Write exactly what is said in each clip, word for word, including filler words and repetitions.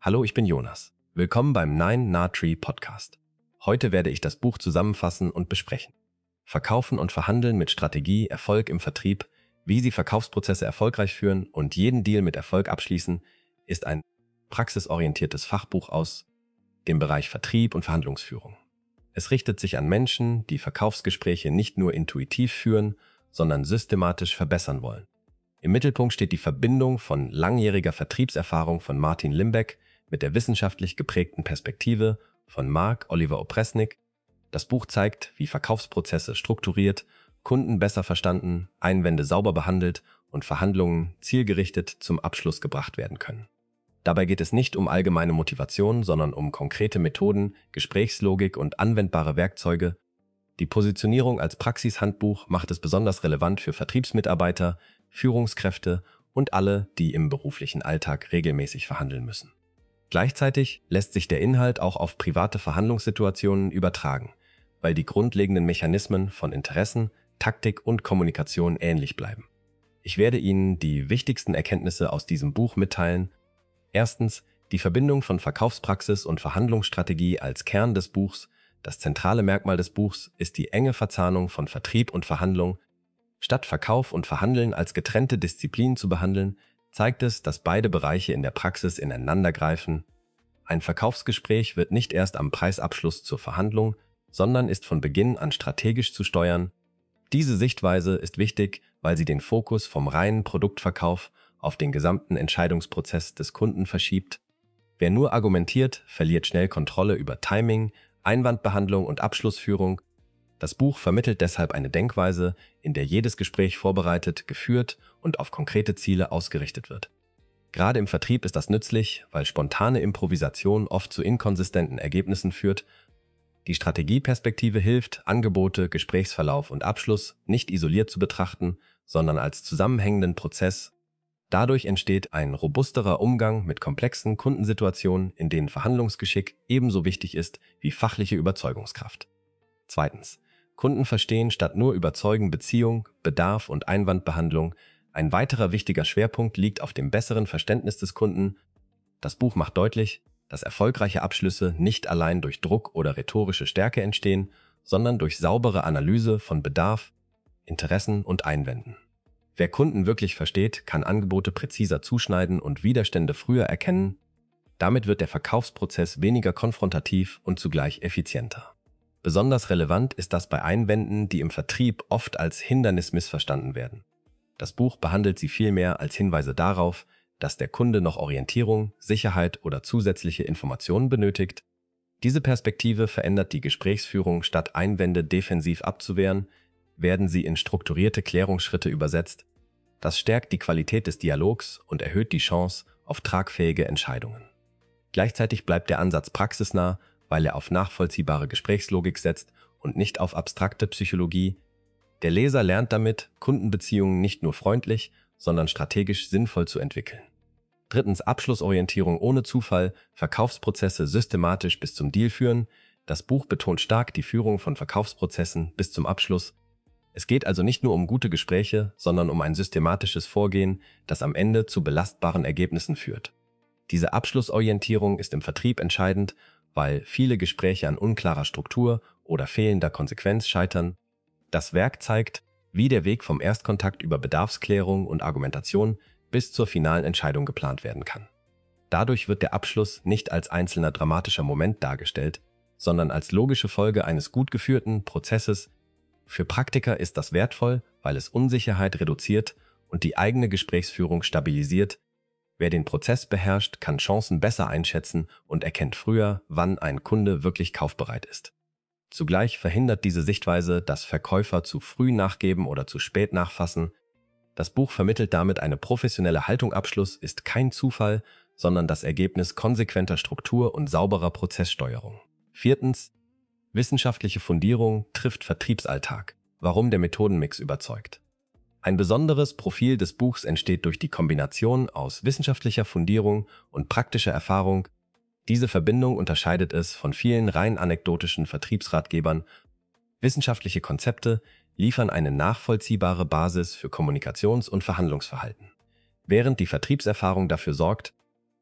Hallo, ich bin Jonas. Willkommen beim Nine Nah Tree Podcast. Heute werde ich das Buch zusammenfassen und besprechen. Verkaufen und Verhandeln mit Strategie, Erfolg im Vertrieb, wie Sie Verkaufsprozesse erfolgreich führen und jeden Deal mit Erfolg abschließen, ist ein praxisorientiertes Fachbuch aus dem Bereich Vertrieb und Verhandlungsführung. Es richtet sich an Menschen, die Verkaufsgespräche nicht nur intuitiv führen, sondern systematisch verbessern wollen. Im Mittelpunkt steht die Verbindung von langjähriger Vertriebserfahrung von Martin Limbeck mit der wissenschaftlich geprägten Perspektive von Mark Oliver Opresnik. Das Buch zeigt, wie Verkaufsprozesse strukturiert, Kunden besser verstanden, Einwände sauber behandelt und Verhandlungen zielgerichtet zum Abschluss gebracht werden können. Dabei geht es nicht um allgemeine Motivation, sondern um konkrete Methoden, Gesprächslogik und anwendbare Werkzeuge. Die Positionierung als Praxishandbuch macht es besonders relevant für Vertriebsmitarbeiter, Führungskräfte und alle, die im beruflichen Alltag regelmäßig verhandeln müssen. Gleichzeitig lässt sich der Inhalt auch auf private Verhandlungssituationen übertragen, weil die grundlegenden Mechanismen von Interessen, Taktik und Kommunikation ähnlich bleiben. Ich werde Ihnen die wichtigsten Erkenntnisse aus diesem Buch mitteilen. Erstens, die Verbindung von Verkaufspraxis und Verhandlungsstrategie als Kern des Buchs. Das zentrale Merkmal des Buchs ist die enge Verzahnung von Vertrieb und Verhandlung. Statt Verkauf und Verhandeln als getrennte Disziplinen zu behandeln, zeigt es, dass beide Bereiche in der Praxis ineinandergreifen. Ein Verkaufsgespräch wird nicht erst am Preisabschluss zur Verhandlung, sondern ist von Beginn an strategisch zu steuern. Diese Sichtweise ist wichtig, weil sie den Fokus vom reinen Produktverkauf auf den gesamten Entscheidungsprozess des Kunden verschiebt. Wer nur argumentiert, verliert schnell Kontrolle über Timing, Einwandbehandlung und Abschlussführung. Das Buch vermittelt deshalb eine Denkweise, in der jedes Gespräch vorbereitet, geführt und auf konkrete Ziele ausgerichtet wird. Gerade im Vertrieb ist das nützlich, weil spontane Improvisation oft zu inkonsistenten Ergebnissen führt. Die Strategieperspektive hilft, Angebote, Gesprächsverlauf und Abschluss nicht isoliert zu betrachten, sondern als zusammenhängenden Prozess. Dadurch entsteht ein robusterer Umgang mit komplexen Kundensituationen, in denen Verhandlungsgeschick ebenso wichtig ist wie fachliche Überzeugungskraft. Zweitens. Kunden verstehen statt nur überzeugen Beziehung, Bedarf und Einwandbehandlung. Ein weiterer wichtiger Schwerpunkt liegt auf dem besseren Verständnis des Kunden. Das Buch macht deutlich, dass erfolgreiche Abschlüsse nicht allein durch Druck oder rhetorische Stärke entstehen, sondern durch saubere Analyse von Bedarf, Interessen und Einwänden. Wer Kunden wirklich versteht, kann Angebote präziser zuschneiden und Widerstände früher erkennen. Damit wird der Verkaufsprozess weniger konfrontativ und zugleich effizienter. Besonders relevant ist das bei Einwänden, die im Vertrieb oft als Hindernis missverstanden werden. Das Buch behandelt sie vielmehr als Hinweise darauf, dass der Kunde noch Orientierung, Sicherheit oder zusätzliche Informationen benötigt. Diese Perspektive verändert die Gesprächsführung. Statt Einwände defensiv abzuwehren, werden sie in strukturierte Klärungsschritte übersetzt. Das stärkt die Qualität des Dialogs und erhöht die Chance auf tragfähige Entscheidungen. Gleichzeitig bleibt der Ansatz praxisnah, weil er auf nachvollziehbare Gesprächslogik setzt und nicht auf abstrakte Psychologie. Der Leser lernt damit, Kundenbeziehungen nicht nur freundlich, sondern strategisch sinnvoll zu entwickeln. Drittens, Abschlussorientierung ohne Zufall, Verkaufsprozesse systematisch bis zum Deal führen. Das Buch betont stark die Führung von Verkaufsprozessen bis zum Abschluss. Es geht also nicht nur um gute Gespräche, sondern um ein systematisches Vorgehen, das am Ende zu belastbaren Ergebnissen führt. Diese Abschlussorientierung ist im Vertrieb entscheidend, weil viele Gespräche an unklarer Struktur oder fehlender Konsequenz scheitern. Das Werk zeigt, wie der Weg vom Erstkontakt über Bedarfsklärung und Argumentation bis zur finalen Entscheidung geplant werden kann. Dadurch wird der Abschluss nicht als einzelner dramatischer Moment dargestellt, sondern als logische Folge eines gut geführten Prozesses. Für Praktiker ist das wertvoll, weil es Unsicherheit reduziert und die eigene Gesprächsführung stabilisiert. Wer den Prozess beherrscht, kann Chancen besser einschätzen und erkennt früher, wann ein Kunde wirklich kaufbereit ist. Zugleich verhindert diese Sichtweise, dass Verkäufer zu früh nachgeben oder zu spät nachfassen. Das Buch vermittelt damit eine professionelle Haltung. Abschluss ist kein Zufall, sondern das Ergebnis konsequenter Struktur und sauberer Prozesssteuerung. Viertens. Wissenschaftliche Fundierung trifft Vertriebsalltag. Warum der Methodenmix überzeugt. Ein besonderes Profil des Buchs entsteht durch die Kombination aus wissenschaftlicher Fundierung und praktischer Erfahrung. Diese Verbindung unterscheidet es von vielen rein anekdotischen Vertriebsratgebern. Wissenschaftliche Konzepte liefern eine nachvollziehbare Basis für Kommunikations- und Verhandlungsverhalten, während die Vertriebserfahrung dafür sorgt,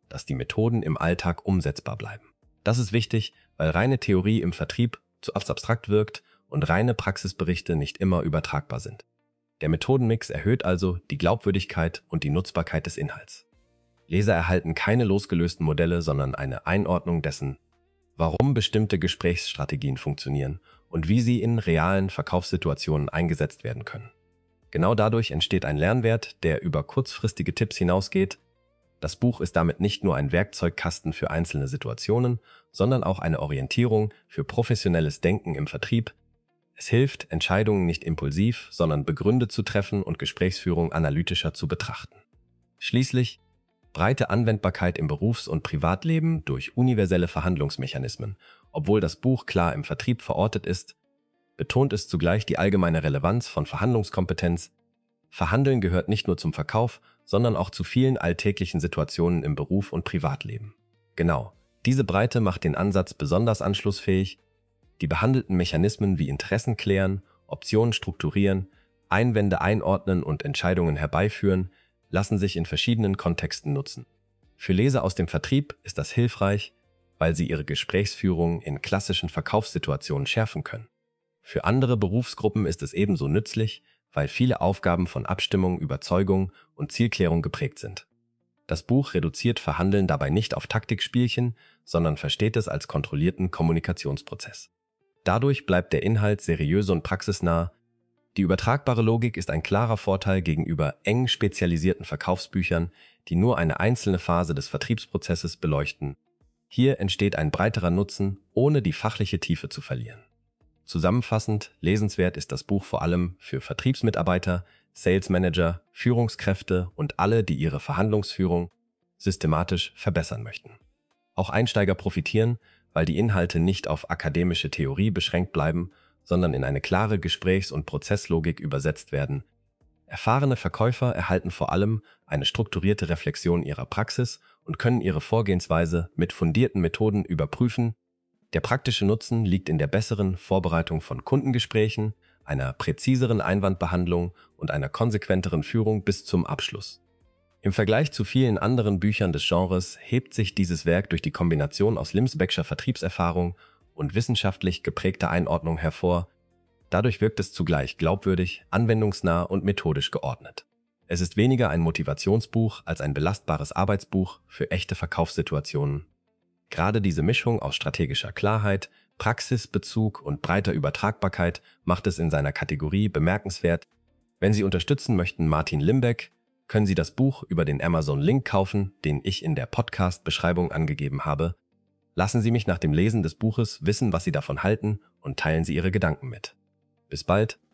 dass die Methoden im Alltag umsetzbar bleiben. Das ist wichtig, weil reine Theorie im Vertrieb zu abstrakt wirkt und reine Praxisberichte nicht immer übertragbar sind. Der Methodenmix erhöht also die Glaubwürdigkeit und die Nutzbarkeit des Inhalts. Leser erhalten keine losgelösten Modelle, sondern eine Einordnung dessen, warum bestimmte Gesprächsstrategien funktionieren und wie sie in realen Verkaufssituationen eingesetzt werden können. Genau dadurch entsteht ein Lernwert, der über kurzfristige Tipps hinausgeht. Das Buch ist damit nicht nur ein Werkzeugkasten für einzelne Situationen, sondern auch eine Orientierung für professionelles Denken im Vertrieb. Es hilft, Entscheidungen nicht impulsiv, sondern begründet zu treffen und Gesprächsführung analytischer zu betrachten. Schließlich breite Anwendbarkeit im Berufs- und Privatleben durch universelle Verhandlungsmechanismen. Obwohl das Buch klar im Vertrieb verortet ist, betont es zugleich die allgemeine Relevanz von Verhandlungskompetenz. Verhandeln gehört nicht nur zum Verkauf, sondern auch zu vielen alltäglichen Situationen im Beruf und Privatleben. Genau, diese Breite macht den Ansatz besonders anschlussfähig. Die behandelten Mechanismen wie Interessen klären, Optionen strukturieren, Einwände einordnen und Entscheidungen herbeiführen, lassen sich in verschiedenen Kontexten nutzen. Für Leser aus dem Vertrieb ist das hilfreich, weil sie ihre Gesprächsführung in klassischen Verkaufssituationen schärfen können. Für andere Berufsgruppen ist es ebenso nützlich, weil viele Aufgaben von Abstimmung, Überzeugung und Zielklärung geprägt sind. Das Buch reduziert Verhandeln dabei nicht auf Taktikspielchen, sondern versteht es als kontrollierten Kommunikationsprozess. Dadurch bleibt der Inhalt seriös und praxisnah. Die übertragbare Logik ist ein klarer Vorteil gegenüber eng spezialisierten Verkaufsbüchern, die nur eine einzelne Phase des Vertriebsprozesses beleuchten. Hier entsteht ein breiterer Nutzen, ohne die fachliche Tiefe zu verlieren. Zusammenfassend, lesenswert ist das Buch vor allem für Vertriebsmitarbeiter, Sales Manager, Führungskräfte und alle, die ihre Verhandlungsführung systematisch verbessern möchten. Auch Einsteiger profitieren, weil die Inhalte nicht auf akademische Theorie beschränkt bleiben, sondern in eine klare Gesprächs- und Prozesslogik übersetzt werden. Erfahrene Verkäufer erhalten vor allem eine strukturierte Reflexion ihrer Praxis und können ihre Vorgehensweise mit fundierten Methoden überprüfen. Der praktische Nutzen liegt in der besseren Vorbereitung von Kundengesprächen, einer präziseren Einwandbehandlung und einer konsequenteren Führung bis zum Abschluss. Im Vergleich zu vielen anderen Büchern des Genres hebt sich dieses Werk durch die Kombination aus Limsbeckscher Vertriebserfahrung und wissenschaftlich geprägter Einordnung hervor. Dadurch wirkt es zugleich glaubwürdig, anwendungsnah und methodisch geordnet. Es ist weniger ein Motivationsbuch als ein belastbares Arbeitsbuch für echte Verkaufssituationen. Gerade diese Mischung aus strategischer Klarheit, Praxisbezug und breiter Übertragbarkeit macht es in seiner Kategorie bemerkenswert. Wenn Sie unterstützen möchten Martin Limbeck, können Sie das Buch über den Amazon-Link kaufen, den ich in der Podcast-Beschreibung angegeben habe. Lassen Sie mich nach dem Lesen des Buches wissen, was Sie davon halten und teilen Sie Ihre Gedanken mit. Bis bald!